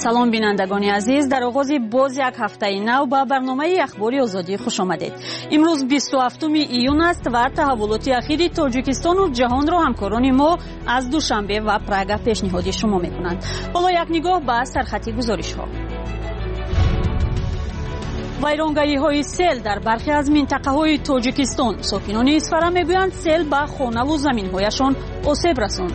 سلام بینندگان عزیز، در آغاز باز یک هفته نو با برنامه اخباری آزادی خوش آمدید. امروز 27 ایون است و تحولات اخیر تاجیکستان و جهان را همکاران ما از دوشنبه و پراگ پیشنهاد شما میکنند. حالا یک نگاه به سرخطی گزارش ها. ویرانگری های سیل در برخی از منطقه های تاجیکستان. ساکنان اسفره میگویند سیل به خانه و زمین هایشان آسیب رساند.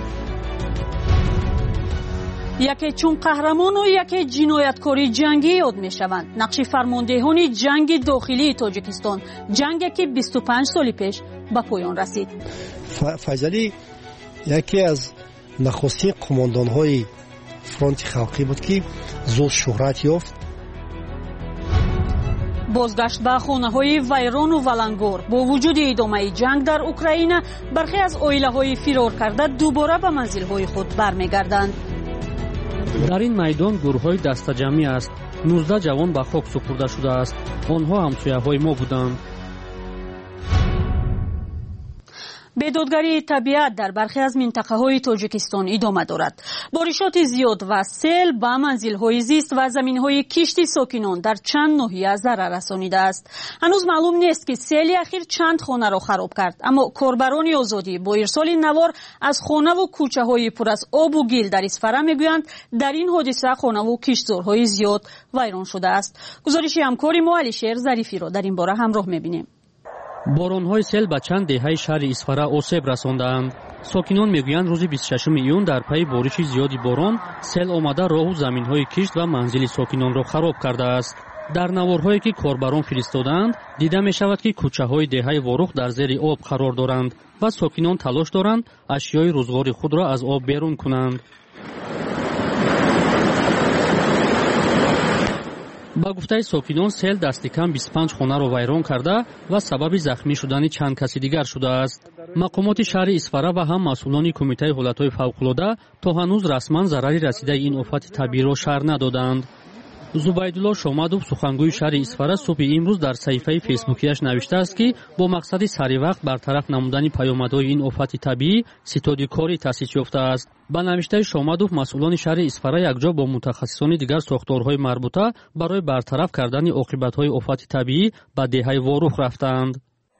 یکی چون قهرمان و یکی جنایتکاری جنگی یاد می شوند. نقش فرماندهان جنگ داخلی تاجیکستان، جنگی که 25 سال پیش به پایان رسید. فیضلی یکی از نخستین قماندان های فرانت خلقی بود که زود شهرت یافت. بازگشت به خانه های ویران و ولنگار. با وجود ادامه جنگ در اوکراین، برخی از عائله های فرار کرده دوباره به منزل های خود برمیگردند. در این میدان گروه‌های دسته‌جمعی است. 19 جوان به خاک سپرده شده است. آنها همسایه‌های ما بودند. بیدادگری طبیعت در برخی از منطقه‌های تاجیکستان ادامه دارد. بارشات زیاد و سیل به منزل‌های زیست و زمین‌های کشتی ساکنان در چند ناحیه ضرر رسانیده است. هنوز معلوم نیست که سیل اخیر چند خانه را خراب کرد، اما کاربران آزادی با ارسال نوار از خانه و کوچه‌های پر از آب و گل در اسفره میگویند در این حادثه خانه و کشتزارهای زیاد ویران شده است. گزارش همکار ما علیشیر ظریفی را در این باره همراه می‌بینیم. باران‌های سیل به چند دهه شهر اسفره آسیب رساندند. ساکنان میگویند روز 26 ایون در پی بارش زیادی باران سیل آمده راه و زمین‌های کشت و منزل ساکنان را خراب کرده است. در نوارهایی که کاربران فرستادند دیده می‌شود که کوچه‌های دهه واروخ در زیر آب قرار دارند و ساکنان تلاش دارند اشیای روزگار خود را از آب بیرون کنند. با گفته ساکنان سیل دست کم 25 خانه را ویران کرده و سبب زخمی شدن چند کسی دیگر شده است. مقامات شهر اسفره و هم مسئولان کمیته حالت‌های فوق‌العاده تا هنوز رسما ضرری رسیده این آفت طبیعی را شرح ندادند. زبیدالله شامدوف سخنگوی شهر اسفره صبح امروز در صفحه فیسبوکیش نوشته است که با مقصد سری وقت برطرف نمودن پیامدهای این آفت طبیعی ستاد کاری تأسیس یافته است. با نوشته شامدوف مسئولان شهر اسفره یکجا با متخصصان دیگر ساختارهای مربوطه برای برطرف کردن عاقبت‌های آفت طبیعی به دهه واروخ رفتند.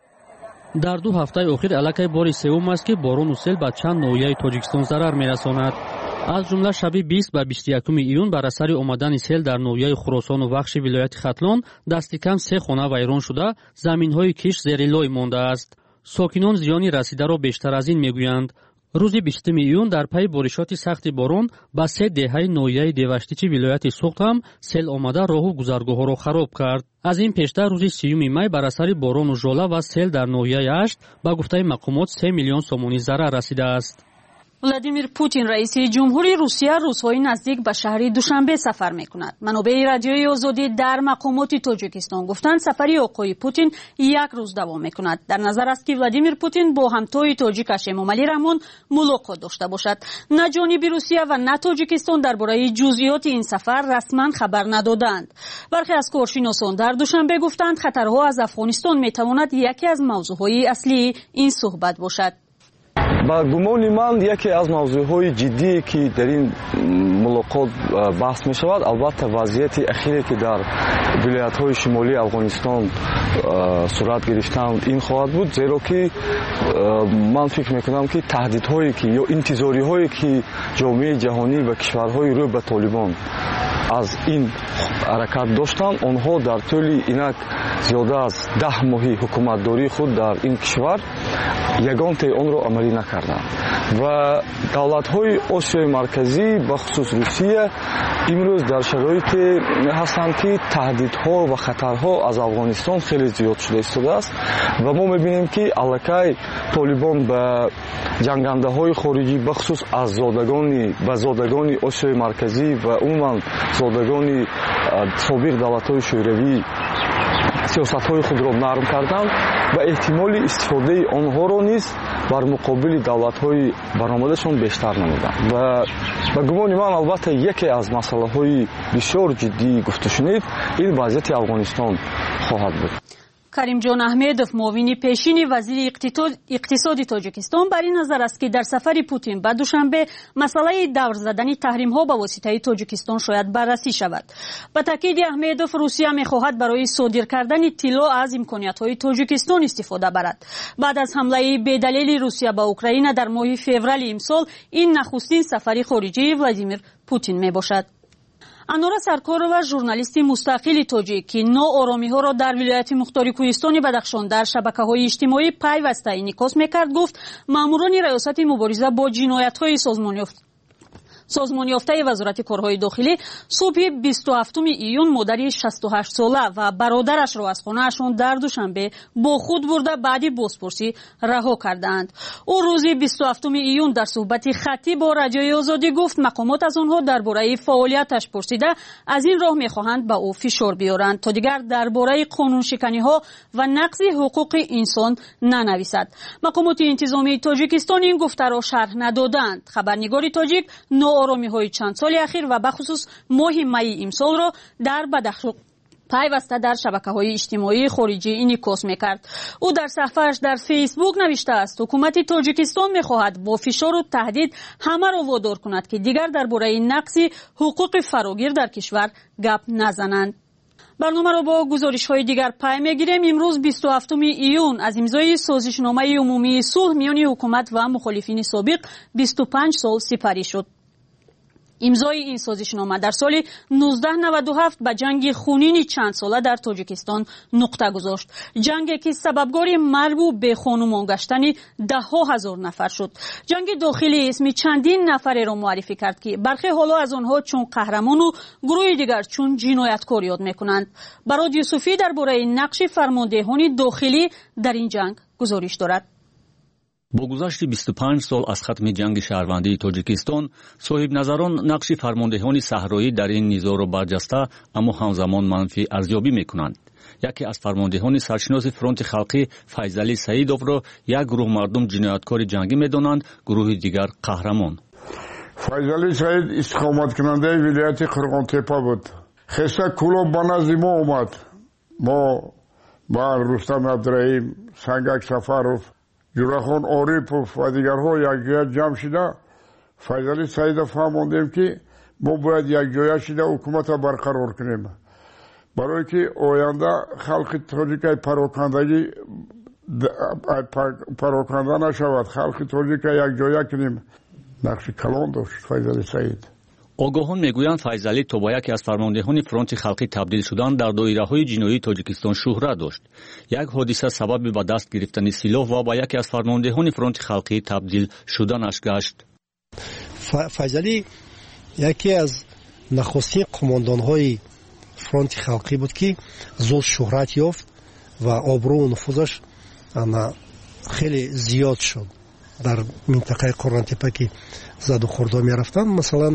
در 2 هفته اخیر علاقه بار سوم است که باران و سیل به چند ناحیه تاجیکستان ضرر می‌رساند. از جمله شب 20 و 21 ایون بر اثر آمدن سیل در ناحیه خراسان و بخش ولایت ختلان دست کم 3 خانه ویران شده، زمین‌های کشت زیر لای مانده است. ساکنان زیانی رسیده را بیشتر از این میگویند. روز 20 ایون در پی بارشات سخت باران با 3 دهه ناحیه دیوشتیچی ولایت سوخت هم سیل آمده راه و گذرگاه‌ها را خراب کرد. از این پیشتر روز 30 می بر اثر باران و ژوله و سیل در ناحیه 8 با گفته مقامات 3 میلیون سومانی ضرر رسیده است. ولادیمیر پوتین رئیس جمهوری روسیه روزهای نزدیک به شهر دوشنبه سفر می‌کند. منابع رادیوی آزادی در مقامات تاجیکستان گفتند سفری آقای پوتین 1 روز دوام می‌کند. در نظر است که ولادیمیر پوتین با همتای تاجیکش امامعلی رحمون ملاقات داشته باشد. نه جانب روسیه و نه تاجیکستان درباره جزئیات این سفر رسما خبر ندادند. برخی از کارشناسان در دوشنبه گفتند خطرها از افغانستان می‌تواند یکی از موضوعهای اصلی این صحبت باشد. با گمان من یکی از موضوعهای جدی که در این ملاقات بحث می شود البته وضعیت اخیری که در ولایت‌های شمالی افغانستان صورت گرفتند این خواهد بود، زیرا که من فکر میکنم که تهدیدهایی که یا انتظاری‌هایی که جامعه جهانی و کشورهای روی به طالبان از این حرکت داشتند، آنها در طول اینک زیاده از 10 ماه حکومتداری خود در این کشور یگان آن را عملی نکردند و دولت‌های آسیای مرکزی به خصوص روسیه امروز در شرایطی هستند که تهدیدها و خطرها از افغانستان خیلی زیاد شده ایستاده است و ما می‌بینیم که الکی طالبان به جنگنده‌های خارجی به خصوص از زادگان آسیای مرکزی و عموما زادگان سابق دولت‌های شوروی سیاست‌های خود را نرم کردند و احتمال استفاده آنها را نیز بر مقابل دولت‌های برآمدشان بیشتر نمودند و به گمان من البته یکی از مسائل‌های بسیار جدی گفته شنید این وضعیت افغانستان خواهد بود. каримҷон аҳмедов, муовини пешини вазири иқтисоди тоҷикистон, бар ин назар аст ки дар сафари Путин ба Душанбе масъалаи давр задани таҳримҳо ба воситаи Тоҷикистон шояд баррасӣ шавад. Ба таъкиди Аҳмедов, Русия мехоҳад барои содир кардани тилло аз имкониятҳои Тоҷикистон истифода барад. баъд аз ҳамлаи бедалели Русия ба Украина дар моҳи феврали имсол, ин нахустин сафари хориҷии Владимир Путин мебошад. Анора Саркорова, журналисти мустақили тоҷик, ки нооромиҳоро дар вилояти Мухтори Кӯҳистони Бадахшон дар шабакаҳои иҷтимоӣ пайваста инъикос мекард, гуфт маъмурони раёсати мубориза бо ҷиноятҳои созмонёфтаи вазорати корҳои дохилӣ субҳи 27 июн модари 68-сола ва бародарашро аз хонаашон дар Душанбе бо худ бурда баъди бозпурсӣ раҳо кардаанд. ӯ рӯзи 27 июн дар суҳбати хаттӣ бо Радиои Озодӣ гуфт мақомот аз онҳо дар бораи фаъолияташ пурсида аз ин роҳ мехоҳанд ба ӯ фишор биёранд, то дигар дар бораи қонуншиканиҳо ва нақзи ҳуқуқи инсон нанависад. мақомоти интизомии Тоҷикистон ин гуфтаро шарҳ надоданд. Хабарнигори тоҷик нооромиҳои чанд соли ахир ва бахусус моҳи майи имсолро дар Бадахшон пайваста дар шабакаҳои иҷтимоии хориҷӣ инъикос мекард. ӯ дар саҳифааш дар фейсбук навиштааст ҳукумати Тоҷикистон мехоҳад бо фишору таҳдид ҳамаро водор кунад ки дигар дар бораи нақси ҳуқуқи фарогир дар кишвар гап назананд. барномаро бо гузоришҳои дигар пай мегирем. имрӯз 27 июн аз имзои созишномаи умумии сулҳ миёни ҳукумат ва мухолифини собиқ 25 сол сипарӣ шуд. имзои ин созишнома дар соли 1997 ба ҷанги хунини чандсола дар Тоҷикистон нуқта гузошт. ҷанге ки сабабгори маргу бехонумон гаштани даҳҳо ҳазор нафар шуд. ҷанги дохилӣ исми чандин нафареро муаррифӣ кард ки бархе ҳоло аз онҳо чун қаҳрамону гурӯҳи дигар чун ҷинояткор ёд мекунанд. Барод Юсуфӣ дар бораи нақши фармондеҳони дохилӣ дар ин ҷанг гузориш дорад. бо гузашти 25 сол аз хатми ҷанги шаҳрвандии Тоҷикистон, соҳибназарон нақши фармондеҳони саҳроӣ дар ин низоъро барҷаста, аммо ҳамзамон манфӣ арзёбӣ мекунанд. яке аз фармондеҳони саршиноси фронти халқӣ Файзалӣ Саидовро як гурӯҳ мардум ҷинояткори ҷангӣ медонанд, гурӯҳи дигар қаҳрамон. Файзалӣ Саид истиқоматкунандаи вилояти Қирғонтепа буд. хеста кӯлоб ба назди мо омад. мо ба Рустам Абдураим, Сангак Сафаров, Ҷурахон Орипов ва дигарҳо якҷоя ҷамъ шуда Файзалӣ Саидов фаҳмондем ки мо бояд якҷоя шуда ҳукумата барқарор кунем, барое ки оянда халқи тоҷикаи пароканда нашавад, халқи тоҷика якҷоя кунем. нақши калон дошт Файзалӣ Саид. огоҳон мегӯянд Файзалӣ то ба яке аз фармондеҳони фронти халқӣ табдил шудан дар доираҳои ҷиноии Тоҷикистон шӯҳрат дошт. як ҳодиса сабаби ба даст гирифтани силоҳ ва ба яке аз фармондеҳони фронти халқӣ табдил шуданаш гашт. Файзалӣ яке аз нахустин қумондонҳои фронти халқӣ буд ки зуд шӯҳрат ёфт ва обрӯу нуфузаш хеле зиёд шуд дар минтақаи Қирғонтепа ки заду хурдо мерафтанд. масалан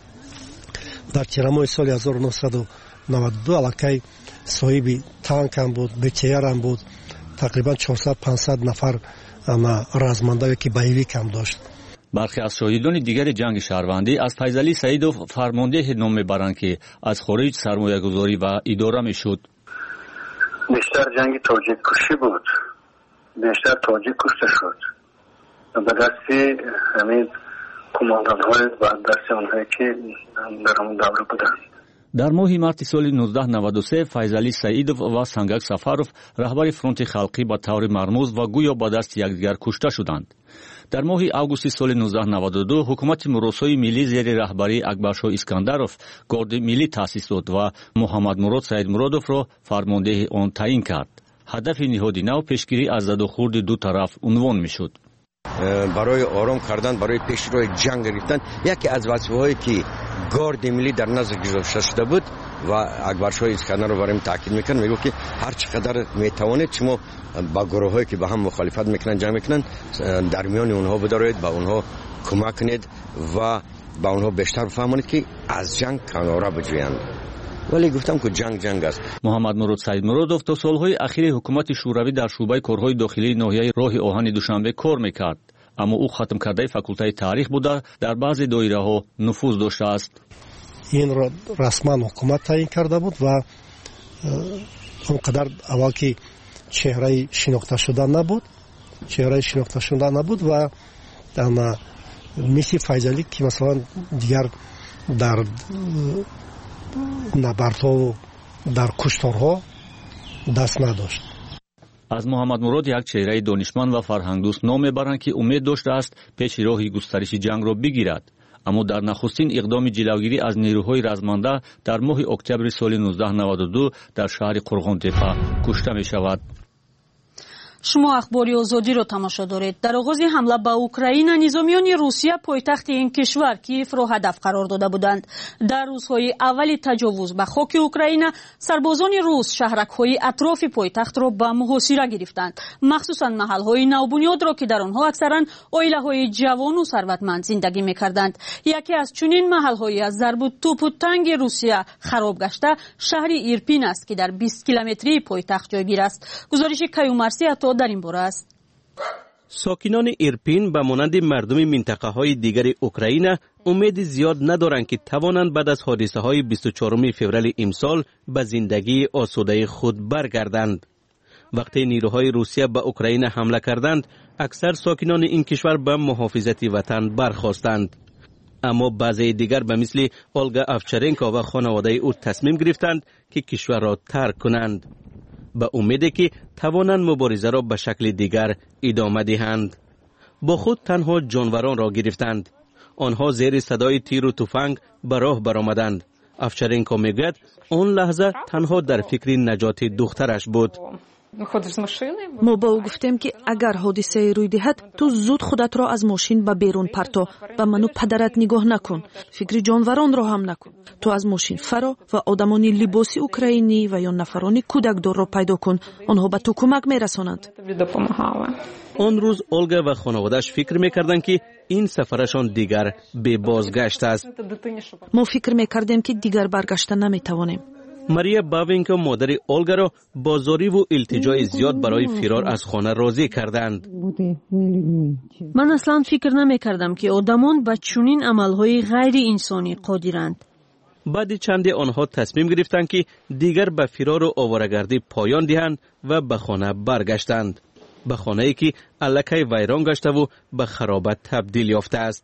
дар тирамоҳи соли 1992 аллакай соҳиби танкам буд, БТРам буд, тақрибан 400-500 нафар размандае ки боевикам дошт. бархе аз шоҳидони дигари ҷанги шаҳрвандӣ аз Файзалӣ Саидов фармондеҳе ном мебаранд ки аз хориҷ сармоягузорӣ ва идора мешуд. бештар ҷанги тоҷиккушӣ буд, бештар тоҷик кушта шуд ба дасти ҳамин кумондонҳои ва дасти онҳое ки дар он давра буданд. дар моҳи марти соли 1993 Файзалӣ Саидов ва Сангак Сафаров раҳбари фронти халқӣ ба таври мармуз ва гӯё ба дасти якдигар кушта шуданд. дар моҳи августи соли 1992 ҳукумати муросои миллӣ зери раҳбарии Акбаршоҳ Искандаров горди миллӣ таъсис дод ва Муҳаммадмурод Саидмуродовро фармондеҳи он таъин кард. ҳадафи ниҳоди нав пешгирӣ аз задухурди ду тараф унвон мешуд. барои ором кардан, барои пешрои ҷанг гирифтан яке аз вазифаҳое ки горди миллӣ дар назд гузошта шуда буд ва Акбаршоҳ Искандаров бар ин таъкид мекард, мегуфт ки ҳар чӣ қадар метавонед шумо ба гурӯҳҳое ки ба ҳам мухолифат мекунанд, ҷанг мекунанд, дар миёни онҳо бидороед, ба онҳо кӯмак кунед ва ба онҳо бештар бифаҳмонед ки аз ҷанг канора биҷӯянд. вале гуфтам ки ҷанг аст. Муҳаммадмурод Саидмуродов то солҳои ахири ҳукумати шӯравӣ дар шӯъбаи корҳои дохилии ноҳияи роҳи оҳани Душанбе кор мекард, аммо ӯ хатмкардаи факултаи таърих буда дар баъзе доираҳо нуфуз доштааст. инро расман ҳукумат таъин карда буд ва он қадар аввал ки چهره شناخته شده نبود و مثل فیض که مثلا دیگر در نبردها و در کشتارها دست نداشت. از محمد مراد یک چهره دانشمند و فرهنگدوست نام میبرند که امید داشته است پیش راهی گسترش جنگ را بگیرد. اما در نخستین اقدام جلوگیری از نیروهای رزمنده در ماه اکتبر سال 1992 در شهر قرغن‌تپه کشته می شود. شما اخباری آزادی رو تماشا دارید. در آغاز حمله به اوکراین نظامیان روسیه پایتخت این کشور کیف را هدف قرار داده بودند. در روزهای اول تجاوز به خاک اوکراین سربازان روس شهرک‌های اطراف پایتخت را به محاصره گرفتند، مخصوصا محل‌های نوبنیاد را که در آنها اکثرا عائله‌های جوان و ثروتمند زندگی می‌کردند. یکی از چنین محل‌های از ضرب توپ و تنگ روسیه خراب گشته شهر ایرپین است که در 20 کیلومتری پایتخت جایگیر است. گزارش کیومرثی در این باره است. ساکنان ایرپین به مانند مردم منطقه های دیگر اوکراین امید زیاد ندارند که توانند بعد از حادثه های 24 فوریه امسال به زندگی آسوده خود برگردند. وقتی نیروهای روسیه به اوکراین حمله کردند، اکثر ساکنان این کشور به محافظت وطن برخاستند. اما بعضی دیگر به مثل اولگا اوچارنکو و خانواده او تصمیم گرفتند که کشور را ترک کنند، به امید که توانند مبارزه را به شکل دیگر ادامه دهند. با خود تنها جانوران را گرفتند. آنها زیر صدای تیر و تفنگ به راه برآمدند. اوچارنکو میگوید آن لحظه تنها در فکر نجات دخترش بود. ما با او گفتیم که اگر حادثه روی دهد تو زود خودت را از ماشین به بیرون پرتو و منو پدرت نگاه نکن، فکر جانوران را هم نکن. تو از ماشین فرا و آدمانی لباسی اوکراینی و یا نفرانی کودکدار را پیدا کن، آنها به تو کمک میرسانند. آن روز اولگا و خانواده‌اش فکر میکردند که این سفرشان دیگر به بازگشت است. ما فکر میکردیم که دیگر برگشته نمیتوانیم. ماریا باوینکا مادر اولگا را با زاری و التجای زیاد برای فرار از خانه راضی کردند. من اصلا فکر نمی کردم که آدمان به چنین عملهای غیر انسانی قادرند. بعد چند آنها تصمیم گرفتند که دیگر به فرار و آواره‌گردی پایان دهند و به خانه برگشتند. به خانه‌ای که الکی ویران گشته و به خرابت تبدیل یافته است.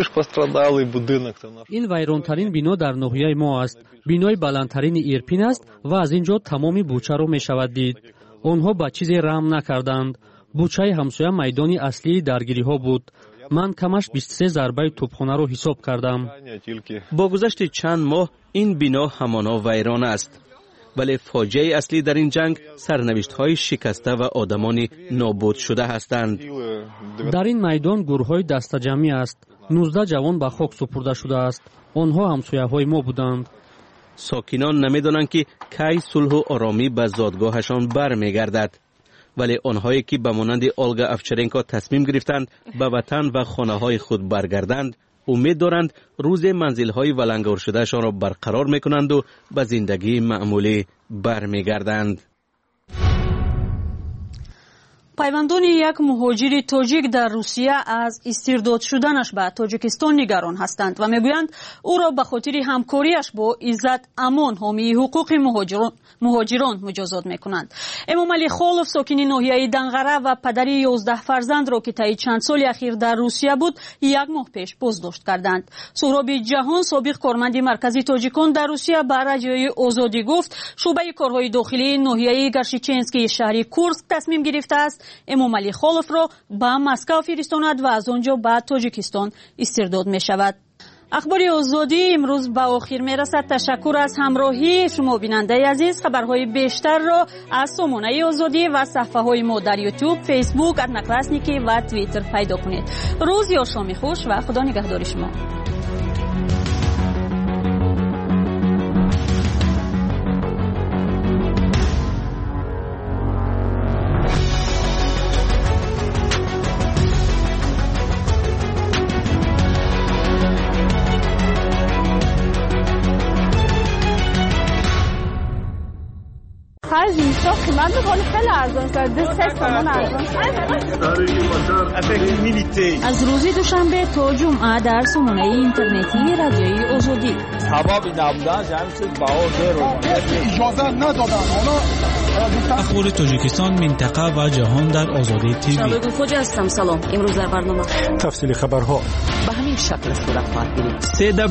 این ویرانترین بنا در ناحیه ما است. بینای بلندترین ایرپین است و از اینجا تمامی بوچه را می شود دید. آنها به چیزی رحم نکردند. بوچه همسایه میدانی اصلی درگیری ها بود. من کمش 23 ضربه توپخانه را حساب کردم. با گذشت چند ماه این بنا همانا ویران است. ولی فاجعه اصلی در این جنگ سرنوشت‌های شکسته و آدمان نابود شده هستند. در این میدان گروه‌های دسته‌جمعی است. 19 جوان به خاک سپرده شده است. آنها همسایه‌های ما بودند. ساکنان نمی‌دانند که کی صلح و آرامی به زادگاهشان برمیگردد. ولی آنهایی که به مانند اولگا اوچارنکو تصمیم گرفتند به وطن و خانه‌های خود برگردند، امید دارند روز منزل‌های ولنگار شدهشان را برقرار می‌کنند و به زندگی معمولی برمیگردند. پیوندان یک مهاجر تاجیک در روسیه از استرداد شدنش به تاجیکستان نگران هستند و میگویند او را به خاطر همکاریش با عزت امان حامی حقوق مهاجران مجازات میکنند. امام علی خالف ساکن ناحیه دنغره و پدر 11 فرزند را که طی چند سال اخیر در روسیه بود 1 ماه پیش بازداشت کردند. سهراب جهان سابق کارمند مرکزی تاجیکان در روسیه به رادیوی آزادی گفت شعبه کارهای داخلی ناحیه گرشیچنسکی شهر کورسک تصمیم گرفته است امام علی خالف را به مسکو فرستاند و از آنجا به تاجیکستان استرداد می شود. اخبار آزادی امروز به آخر می رسد. تشکر از همراهی شما بیننده عزیز. خبرهای بیشتر را از سامانه آزادی و صفحه های ما در یوتیوب، فیسبوک، ادناکلاسنیکی و توییتر پیدا کنید. روز یا شام خوش و خدا نگهدار شما. خرج میشه قیمت ولی خیلی ارزان کرده 3 تومان ارزان. از روز دوشنبه تا جمعه در سامانه اینترنتی رادیوی آزادی اجازه ندادن. اخبار تاجیکستان، منطقه و جهان در آزادی تیوی. شبگون خوج هستم. سلام. امروز در برنامه تفصیل خبرها به همین شکل صورت خواهد گرفت.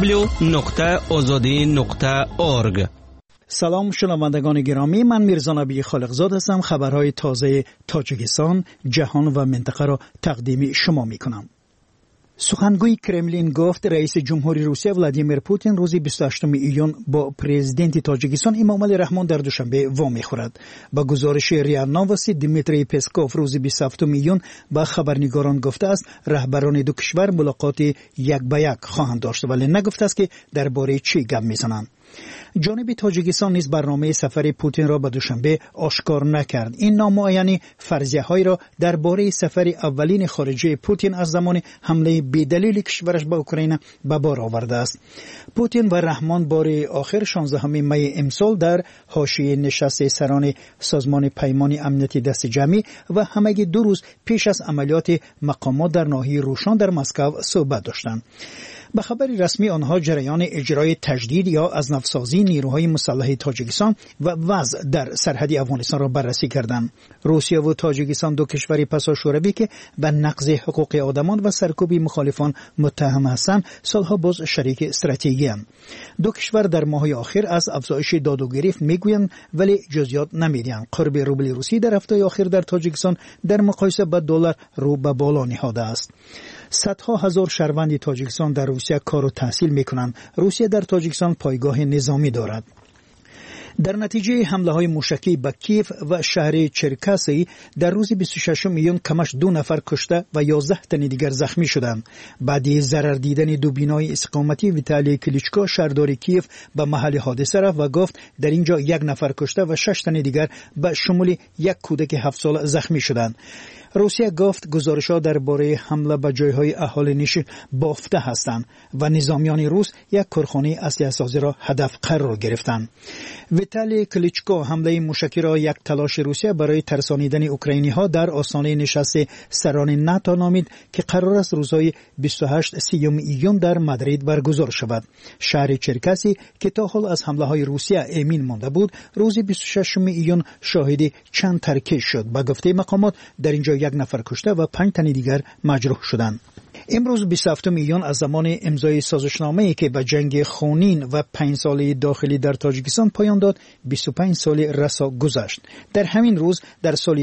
www.azadi.org. سلام شنوندگان گرامی، من میرزا نبی خالقزاد هستم. خبرهای تازه تاجیکستان، جهان و منطقه را تقدیم شما میکنم. سخنگوی کرملین گفت رئیس جمهوری روسیه ولادیمیر پوتین روز 28 ایون با پرزیدنت تاجیکستان امامعلی رحمان در دوشنبه وا میخورد. با گزارش ریا نووسی دمیتری پسکوف روز 27 ایون با خبرنگاران گفته است رهبران دو کشور ملاقات یک به یک خواهند داشت، ولی نگفته است که درباره چی گپ میزنند. جانب تاجیکستان نیز برنامه سفر پوتین را به دوشنبه آشکار نکرد. این نامعینی فرضیه‌های را درباره سفر اولین خارجی پوتین از زمان حمله بی‌دلیل کشورش به اوکراین به بار آورده است. پوتین و رحمان بار آخر 16 می امسال در حاشیه نشست سران سازمان پیمان امنیتی دست جمعی و همگی 2 روز پیش از عملیات مقامات در ناحیه روشان در مسکو صحبت داشتند. به خبر رسمی آنها جریان اجرای تجدید یا از نفسازی نیروهای مسلح تاجیکستان و وضع در سرحد افغانستان را بررسی کردند. روسیه و تاجیکستان دو کشوری پسا شوروی که به نقض حقوق آدمان و سرکوب مخالفان متهم هستند سالها باز شریک استراتژیکی اند. دو کشور در ماه‌های آخر از افزایش داد و گریخت میگویند ولی جزئیات نمیدهند. قرب روبل روسی در هفته اخیر در تاجیکستان در مقایسه با دلار رو به بالا نهاده است. صدها هزار شهروند تاجیکستان در روسیه کار و تحصیل میکنند. روسیه در تاجیکستان پایگاه نظامی دارد. در نتیجه حمله های موشکی به کیف و شهر چرکاسی در روز 26 ایون کمش 2 نفر کشته و 11 تن دیگر زخمی شدند. بعد ضرر دیدن دو بینای استقامتی ویتالی کلیچکو شهردار کیف به محل حادثه رفت و گفت در اینجا 1 نفر کشته و 6 تن دیگر به شمول 1 کودک 7 ساله زخمی شدند. روسیه گفت گزارش‌ها درباره حمله به جای‌های اهالی نشین بافته هستند و نظامیان روس یک کارخانه اسلحه‌سازی را هدف قرار گرفتند. ویتالی کلیچکو حمله موشکی را یک تلاش روسیه برای ترسانیدن اوکراینی‌ها در آستانه نشست سران ناتو نامید که قرار است روزهای 28-30 ایون در مادرید برگزار شود. شهر چرکاسی که تا حال از حمله‌های روسیه امین مانده بود، روز 26 ایون شاهد چند ترکیب شد. با گفته مقامات در اینجا 1 نفر کشته و 5 تن دیگر مجروح شدند. امروز 27 ایون از زمان امضای سازشنامه‌ای که به جنگ خونین و 5 ساله داخلی در تاجیکستان پایان داد 25 سال رسا گذشت. در همین روز در سال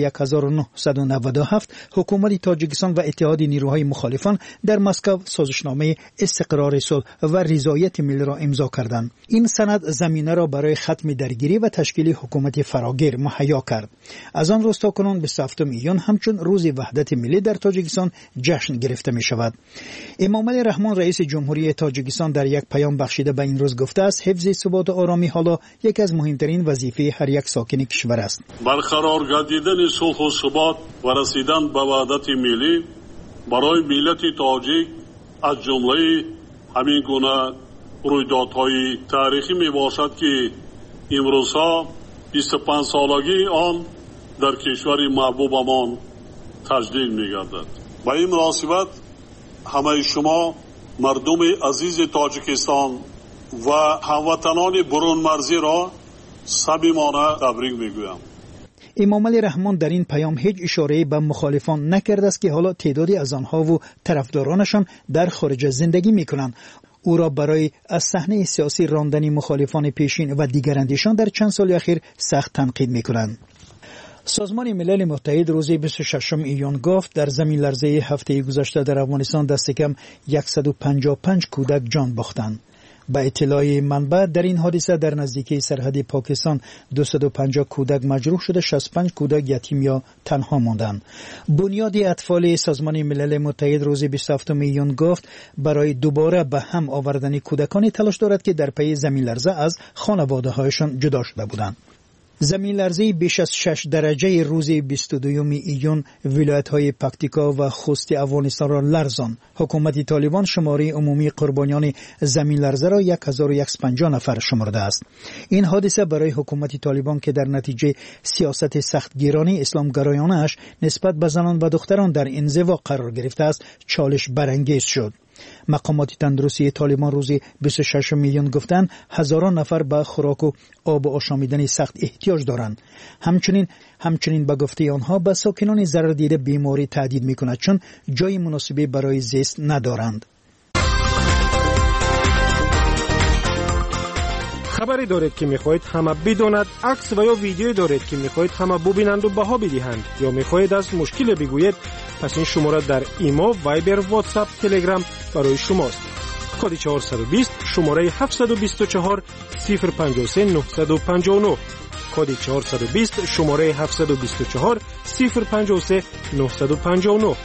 1997 حکومت تاجیکستان و اتحاد نیروهای مخالفان در مسکو سازشنامه استقرار صلح و رضایت ملی را امضا کردند. این سند زمینه را برای ختم درگیری و تشکیل حکومت فراگیر مهیا کرد. از آن روز تا کنون 27 ایون همچون روز وحدت ملی در تاجیکستان جشن گرفته می شود. امامعلی رحمان رئیس جمهوری تاجیکستان در یک پیام بخشیده به این روز گفته است حفظ ثبات و آرامی حالا یکی از مهمترین وظیفه هر یک ساکن کشور است. برقرار گردیدن صلح و ثبات و رسیدن به وحدت ملی برای ملت تاجیک از جمله همین گونه رویدادهای تاریخی می باشد که امروزها 25 سالگی آن در کشور محبوبمان تجدید می گردد. با این مناسبت همه شما مردم عزیز تاجیکستان و هموطنان برون مرزی را صمیمانه تبریک میگویم. امامعلی رحمان در این پیام هیچ اشاره‌ای به مخالفان نکرده است که حالا تعدادی از آنها و طرفدارانشان در خارج زندگی میکنند. او را برای از صحنه سیاسی راندن مخالفان پیشین و دیگراندیشان در چند سال اخیر سخت تنقید میکنند. سازمان ملل متحد روز 26 ایون گفت در زمین لرزه هفته گذشته در افغانستان دست کم 155 کودک جان باختند. با اطلاع منبع در این حادثه در نزدیکی سرحد پاکستان 250 کودک مجروح شده، 65 کودک یتیم یا تنها ماندند. بنیاد اطفال سازمان ملل متحد روز 27 ایون گفت برای دوباره به هم آوردن کودکانی تلاش دارد که در پی زمین لرزه از خانواده هایشان جدا شده بودند. زمین لرزه بیش از 6 درجه روز 22 ایون ولایت‌های پکتیکا و خوست افغانستان را لرزاند. حکومت طالبان شماره عمومی قربانیان زمین لرزه را 1150 نفر شمرده است. این حادثه برای حکومت طالبان که در نتیجه سیاست سختگیرانه اسلامگرایانش نسبت به زنان و دختران در انزوا قرار گرفته است، چالش برانگیز شد. مقامات تندرستی طالبان روز 26 میلیون گفتند هزاران نفر به خوراک و آب و آشامیدن سخت احتیاج دارند. همچنین به گفته آنها به ساکنان ضرر دیده بیماری تهدید میکند چون جای مناسبی برای زیست ندارند. خبری دارید که میخواهید همه بداند، عکس و یا ویدیویی دارید که میخواهید همه ببینند و بها بدهند، یا میخواهید از مشکل بگویید، پس این شماره در ایما، وایبر، واتساپ، تلگرام برای شماست. کد 420 شماره 724 053 959. کد 420 شماره 724 053 959.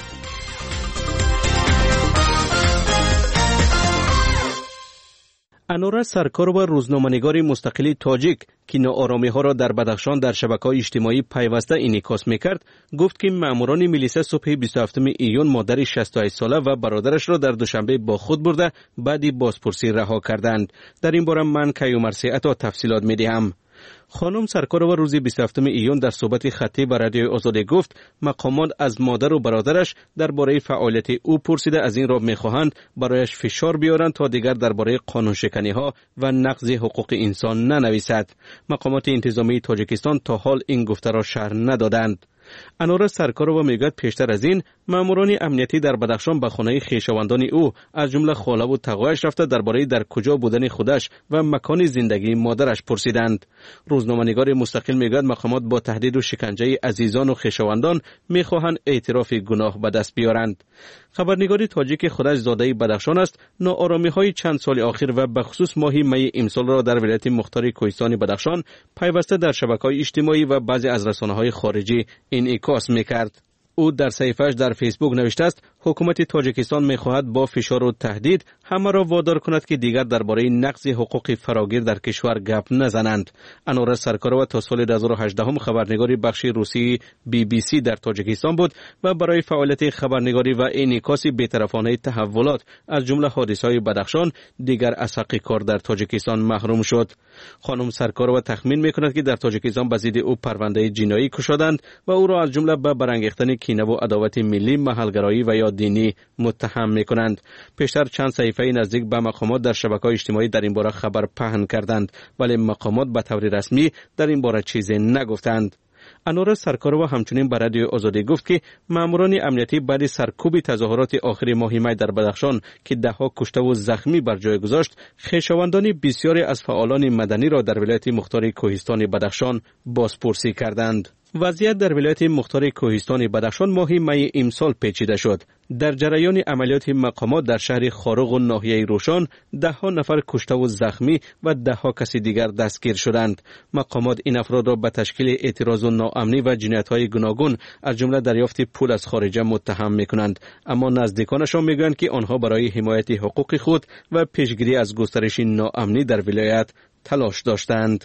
انوره سرکار و روزنامه‌نگار مستقل تاجیک که ناآرامی‌ها را در بدخشان در شبکه‌های اجتماعی پیوسته انعکاس می‌کرد، گفت که ماموران میلیسا صبح 27 ایون مادر 68 ساله و برادرش را در دوشنبه با خود برده بعد بازپرسی رها کردند. در این باره من کیومر سیعتا تفصیلات می‌دهم. خانم سرکار و روز 27 ایون در صحبت خطی با رادیو آزادی گفت مقامات از مادر و برادرش درباره فعالیت او پرسیده از این را می‌خواهند برایش فشار بیارند تا دیگر درباره قانون شکنی‌ها و نقض حقوق انسان ننویسد. مقامات انتظامی تاجیکستان تا حال این گفته را شرح ندادند. انوره سرکارова میگوید پیشتر از این ماموران امنیتی در بدخشان به خانه خویشاوندان او از جمله خاله و تقویش رفته درباره در کجا بودن خودش و مکان زندگی مادرش پرسیدند. روزنامه‌نگار مستقل میگوید مقامات با تهدید و شکنجه عزیزان و خویشاوندان میخواهند اعتراف گناه به دست بیارند. خبرنگار تاجیک خودش زاده بدخشان است، ناآرامی‌های چند سال اخیر و به خصوص ماه می امسال را در ولایت مختار کوهستان بدخشان پیوسته در شبکه‌های اجتماعی و بعضی از رسانه‌های خارجی انعکاس می‌کرد. او در صفحه‌اش در فیسبوک نوشته است حکومت تاجیکستان می‌خواهد با فشار و تهدید همه را وادار کند که دیگر درباره نقض حقوق فراگیر در کشور گپ نزنند. انوره سرکارova تا سال 2018 خبرنگار بخش روسی BBC در تاجیکستان بود و برای فعالیت خبرنگاری و انعکاس بی‌طرفانه تحولات از جمله حادثه‌های بدخشان دیگر از حق کار در تاجیکستان محروم شد. خانم سرکارova تخمین می‌کند که در تاجیکستان به ضد او پرونده جنایی کشیدند و او را از جمله به برانگیختن کینه و عداوت ملی، محلگرایی و یا دینی متهم می‌کنند. پیشتر چند صحیفه نزدیک به مقامات در شبکه‌های اجتماعی در این باره خبر پهن کردند، ولی مقامات به طور رسمی در این باره چیزی نگفتند. انوره سرکارova همچنین به رادیو آزادی گفت که ماموران امنیتی بعد سرکوب تظاهرات آخر ماه می در بدخشان که ده‌ها کشته و زخمی بر جای گذاشت، خویشاوندان بسیاری از فعالان مدنی را در ولایت مختار کوهستان بدخشان بازپرسی کردند. وضعیت در ولایت مختار کوهستان بدخشان ماه می امسال پیچیده شد. در جریان عملیات مقامات در شهر خارق و ناحیه روشان 10 نفر کشته و زخمی و 10 کسی دیگر دستگیر شدند. مقامات این افراد را به تشکیل اعتراض و ناامنی و جنایت‌های گوناگون از جمله دریافت پول از خارجه متهم می‌کنند، اما نزدیکانشان می‌گویند که آنها برای حمایت حقوق خود و پیشگیری از گسترش ناامنی در ولایت تلاش داشتند.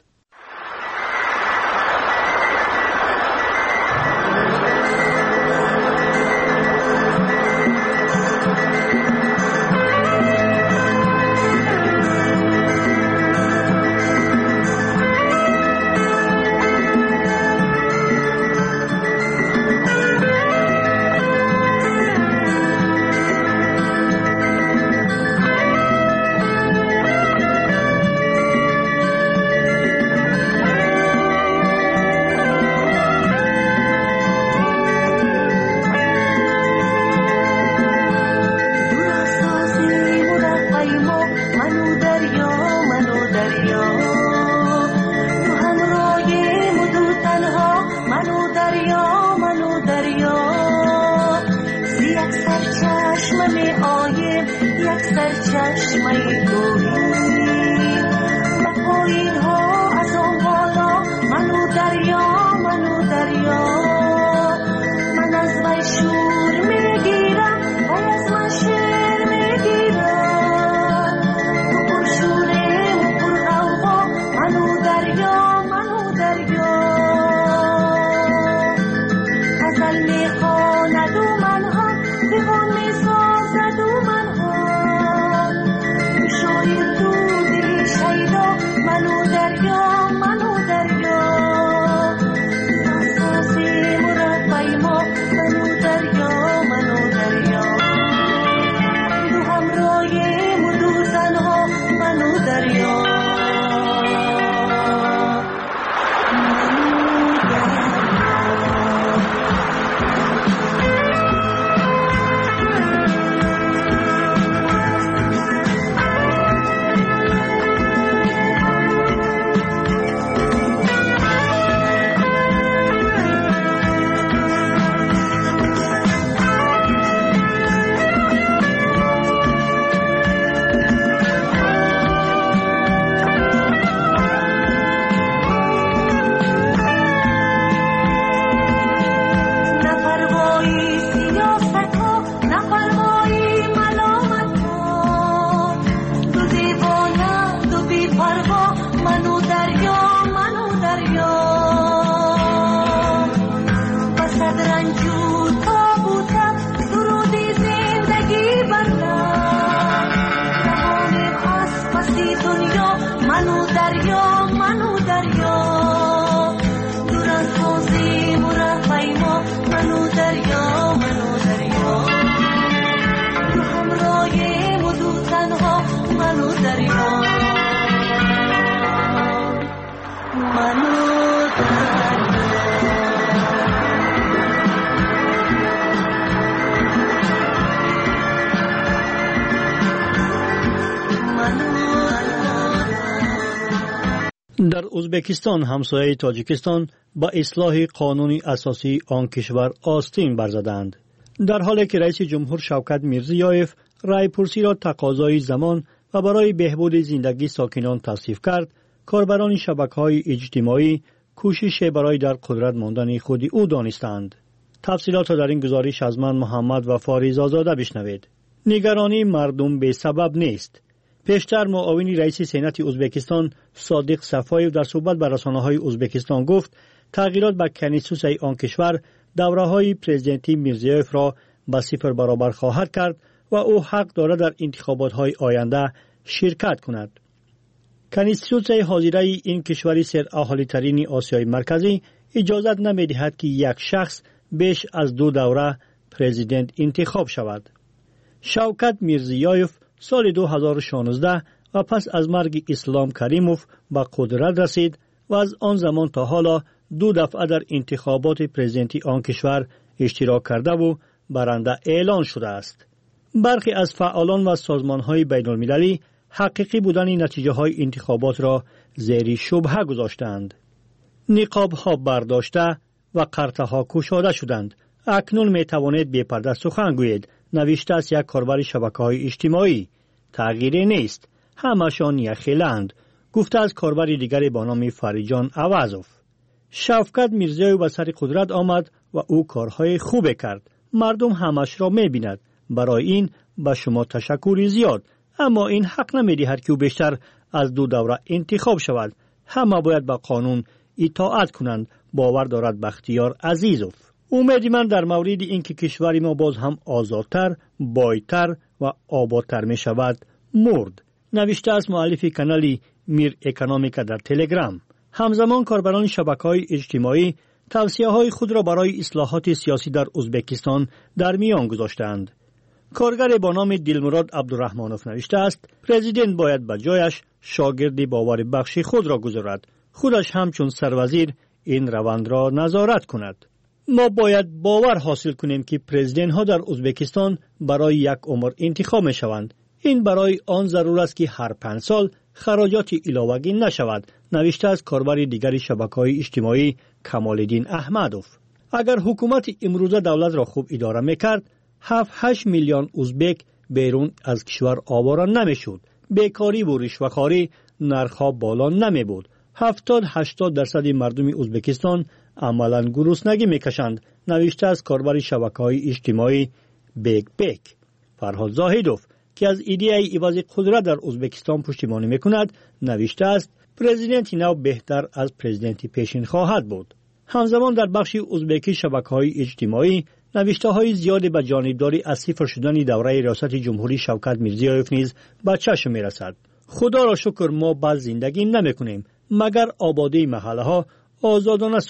دریا در ازبکستان همسایه تاجیکستان با اصلاح قانون اساسی آن کشور آستین برزدند. در حالی که رئیس جمهور شوکت میرزیایف رایپرسی را تقاضای زمان و برای بهبود زندگی ساکنان توصیف کرد، کاربران شبکه‌های اجتماعی کوشش برای در قدرت ماندن خود او دانستند. تفصیلات را در این گزارش از من محمد و فاریز آزاده بشنوید. نگرانی مردم به سبب نیست. پیشتر معاون رئیس سنات ازبکستان صادق صفایف در صحبت با رسانه‌های ازبکستان گفت تغییرات به کنستیتوسیون آن کشور دوره‌های پرزیدنتی میرزیایف را به 0 برابر خواهد کرد و او حق دارد در انتخابات‌های آینده شرکت کند. کنستیتوسیون حاضره این کشور سراحالی‌ترین آسیای مرکزی اجازه نمی‌دهد که یک شخص بیش از 2 دوره پرزیدنت انتخاب شود. شوکت میرزیایف سال 2016 و پس از مرگ اسلام کریموف به قدرت رسید و از آن زمان تا حالا 2 دفعه در انتخابات پرزیدنتی آن کشور اشتراک کرده و برنده اعلان شده است. برخی از فعالان و سازمان‌های بین‌المللی حقیقی بودن نتیجه‌های انتخابات را زیر شبهه گذاشتند. نقاب‌ها برداشته و قرطه‌ها گشوده شدند. اکنون می‌توانید بی پرده سخن گویید، نوشته است یک کاربر شبکه‌های اجتماعی. تغییری نیست، همشان یخیلند، گفته از کاربر دیگری با نام فریجان عوضوف. شوکت میرزیایف به سر قدرت آمد و او کارهای خوب کرد. مردم همش را می‌بیند. برای این به شما تشکر زیاد، اما این حق نمی‌دهد که او بیشتر از 2 دوره انتخاب شود. همه باید به قانون اطاعت کنند، باور دارد بختیار عزیزوف. امید من در مورد اینکه کشور ما باز هم آزادتر، بایتر و آبادتر می شود مرد، نوشته از مؤلف کانال میر اکونومیکا در تلگرام. همزمان کاربران شبکه‌های اجتماعی توصیه‌های خود را برای اصلاحات سیاسی در ازبکستان در میان گذاشتند. کارگر با نام دلمراد عبدالرحمانوف نوشته است پرزیدنت باید به جایش شاگرد باور بخش خود را گذارد، خودش همچون سروزیر این روند را نظارت کند. ما باید باور حاصل کنیم که پرزیدنت ها در ازبکستان برای یک عمر انتخاب می شوند. این برای آن ضرور است که هر 5 سال خراجات علاوگی نشود، نوشته از کاربر دیگر شبکه‌های اجتماعی کمال‌الدین احمدوف. اگر حکومت امروزه دولت را خوب اداره می‌کرد، 7-8 میلیون ازبک بیرون از کشور آواره نمی‌شد. بیکاری و رشوه‌خواری نرخ‌ها بالا نمی‌بود. 70-80% مردم ازبکستان عملاً گرسنگی می‌کشند، نوشته از کاربر شبکه‌های اجتماعی بیگ بیک. فرهاد زاهدوف که از ایده عوض قدرت در ازبکستان پشتیبانی می‌کند، نوشته است پرزیدنت نو بهتر از پرزیدنت پیشین خواهد بود. همزمان در بخش ازبکی شبکه‌های اجتماعی نوشته‌های زیادی به جانبداری از 0 شدن دوره ریاست جمهوری شوکت میرزیایف نیز به چشم می‌رسد. خدا را شکر ما بعد زندگی نمی‌کنیم مگر آبادی محله‌ها آزادانه